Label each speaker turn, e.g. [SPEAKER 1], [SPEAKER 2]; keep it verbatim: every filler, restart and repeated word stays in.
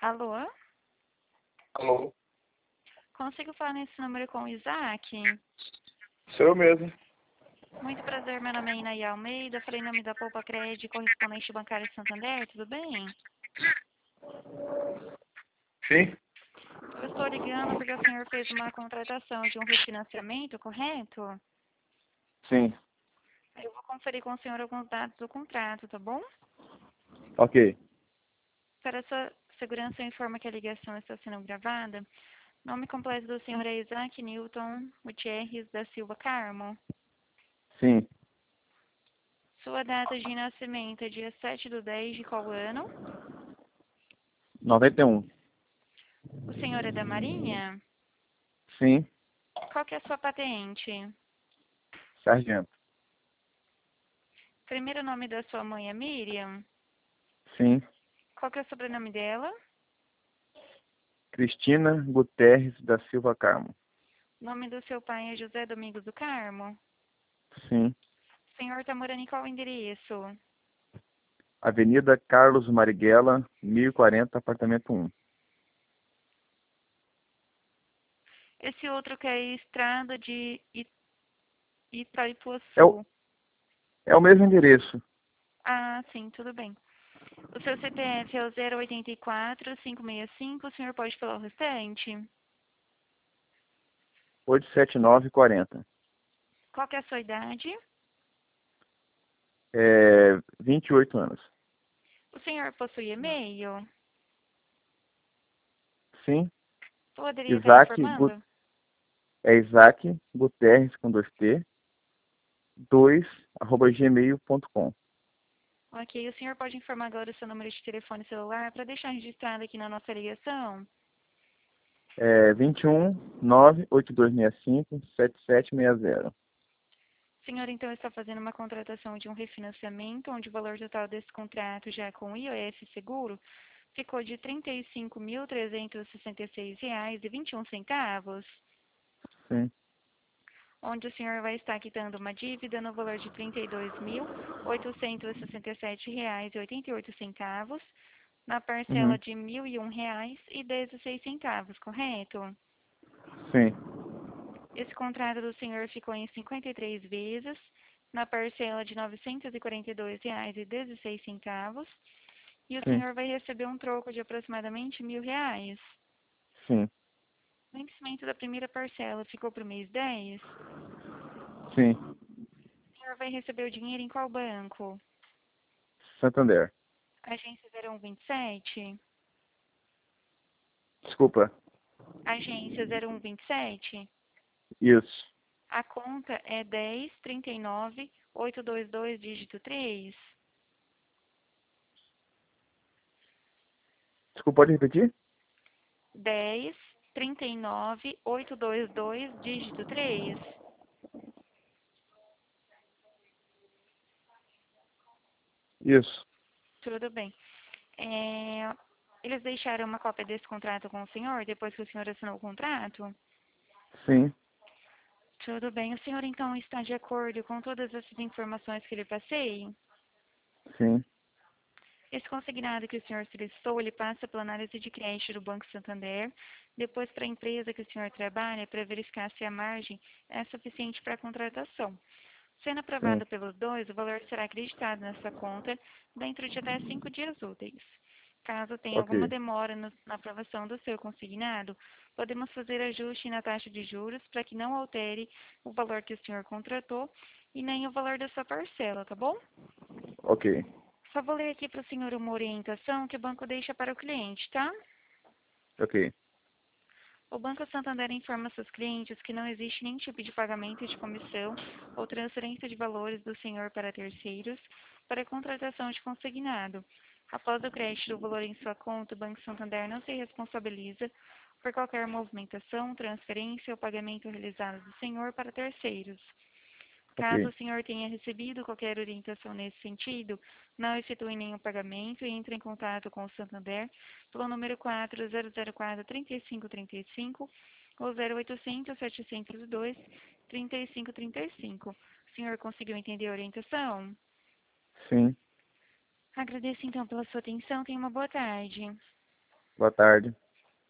[SPEAKER 1] Alô?
[SPEAKER 2] Alô?
[SPEAKER 1] Consigo falar nesse número com o Isaac?
[SPEAKER 2] Sou eu mesmo.
[SPEAKER 1] Muito prazer, meu nome é Inaí Almeida, falei em nome da Poupa Crédito, correspondente bancário Santander, tudo bem?
[SPEAKER 2] Sim?
[SPEAKER 1] Eu estou ligando porque o senhor fez uma contratação de um refinanciamento, correto?
[SPEAKER 2] Sim.
[SPEAKER 1] Eu vou conferir com o senhor alguns dados do contrato, tá bom?
[SPEAKER 2] Ok.
[SPEAKER 1] Para sua segurança, eu informo que a ligação está sendo gravada. Nome completo do senhor é Isaac Newton Gutierrez da Silva Carmo.
[SPEAKER 2] Sim.
[SPEAKER 1] Sua data de nascimento é dia sete do dez de qual ano?
[SPEAKER 2] noventa e um.
[SPEAKER 1] O senhor é da Marinha?
[SPEAKER 2] Sim.
[SPEAKER 1] Qual que é a sua patente?
[SPEAKER 2] Sargento.
[SPEAKER 1] Primeiro nome da sua mãe é Miriam?
[SPEAKER 2] Sim.
[SPEAKER 1] Qual que é o sobrenome dela?
[SPEAKER 2] Cristina Guterres da Silva Carmo.
[SPEAKER 1] Nome do seu pai é José Domingos do Carmo?
[SPEAKER 2] Sim.
[SPEAKER 1] O senhor está morando em qual endereço?
[SPEAKER 2] Avenida Carlos Marighella, mil e quarenta, apartamento um.
[SPEAKER 1] Esse outro que é Estrada de I-
[SPEAKER 2] É o,
[SPEAKER 1] Itaipuaçu.
[SPEAKER 2] é o mesmo endereço.
[SPEAKER 1] Ah, sim, tudo bem. O seu C P F é o zero oito quatro, cinco seis cinco, o senhor pode falar o restante?
[SPEAKER 2] oito sete nove quatro zero.
[SPEAKER 1] Qual que é a sua idade?
[SPEAKER 2] É, vinte e oito anos.
[SPEAKER 1] O senhor possui e-mail?
[SPEAKER 2] Sim.
[SPEAKER 1] Poderia estar
[SPEAKER 2] Isaac, Gu-
[SPEAKER 1] informando?
[SPEAKER 2] é Isaac Guterres com dois T, dois, arroba gmail ponto com.
[SPEAKER 1] Ok, o senhor pode informar agora o seu número de telefone celular para deixar registrado aqui na nossa ligação?
[SPEAKER 2] É vinte e um, nove oito dois seis cinco, sete sete seis zero.
[SPEAKER 1] O senhor, então, está fazendo uma contratação de um refinanciamento, onde o valor total desse contrato, já com o I O F seguro, ficou de trinta e cinco mil trezentos e sessenta e seis reais e vinte e um centavos,
[SPEAKER 2] Sim.
[SPEAKER 1] onde o senhor vai estar quitando uma dívida no valor de trinta e dois mil oitocentos e sessenta e sete reais e oitenta e oito centavos, na parcela
[SPEAKER 2] Uhum.
[SPEAKER 1] de mil e um reais e dezesseis centavos, correto?
[SPEAKER 2] Sim.
[SPEAKER 1] Esse contrato do senhor ficou em cinquenta e três vezes, na parcela de novecentos e quarenta e dois reais e dezesseis centavos, e o
[SPEAKER 2] Sim.
[SPEAKER 1] senhor vai receber um troco de aproximadamente mil reais.
[SPEAKER 2] Sim.
[SPEAKER 1] O vencimento da primeira parcela ficou para o mês dez.
[SPEAKER 2] Sim.
[SPEAKER 1] O senhor vai receber o dinheiro em qual banco?
[SPEAKER 2] Santander.
[SPEAKER 1] Agência zero um vinte e sete?
[SPEAKER 2] Desculpa.
[SPEAKER 1] Agência zero um vinte e sete?
[SPEAKER 2] Isso.
[SPEAKER 1] A conta é dez, trinta e nove, oitocentos e vinte e dois, dígito três.
[SPEAKER 2] Desculpa, pode repetir?
[SPEAKER 1] dez, trinta e nove, oitocentos e vinte e dois, dígito três.
[SPEAKER 2] Isso.
[SPEAKER 1] Tudo bem. É, eles deixaram uma cópia desse contrato com o senhor, depois que o senhor assinou o contrato?
[SPEAKER 2] Sim.
[SPEAKER 1] Tudo bem. O senhor, então, está de acordo com todas essas informações que lhe passei?
[SPEAKER 2] Sim.
[SPEAKER 1] Esse consignado que o senhor solicitou, ele passa pela análise de crédito do Banco Santander, depois para a empresa que o senhor trabalha, para verificar se a margem é suficiente para a contratação. Sendo
[SPEAKER 2] Sim.
[SPEAKER 1] aprovado pelos dois, o valor será acreditado nessa conta dentro de até cinco dias úteis. Caso tenha
[SPEAKER 2] Ok.
[SPEAKER 1] alguma demora no- na aprovação do seu consignado, podemos fazer ajuste na taxa de juros para que não altere o valor que o senhor contratou e nem o valor da sua parcela, tá bom?
[SPEAKER 2] Ok.
[SPEAKER 1] Só vou ler aqui para o senhor uma orientação que o banco deixa para o cliente, tá?
[SPEAKER 2] Ok.
[SPEAKER 1] O Banco Santander informa seus clientes que não existe nenhum tipo de pagamento de comissão ou transferência de valores do senhor para terceiros para a contratação de consignado. Após o crédito do valor em sua conta, o Banco Santander não se responsabiliza por qualquer movimentação, transferência ou pagamento realizado do senhor para terceiros. Caso
[SPEAKER 2] Ok.
[SPEAKER 1] o senhor tenha recebido qualquer orientação nesse sentido, não efetue nenhum pagamento e entre em contato com o Santander pelo número quatro zero zero quatro, três cinco três cinco ou zero oitocentos, setecentos e dois, trinta e cinco trinta e cinco. O senhor conseguiu entender a orientação?
[SPEAKER 2] Sim.
[SPEAKER 1] Agradeço então pela sua atenção. Tenha uma boa tarde.
[SPEAKER 2] Boa tarde.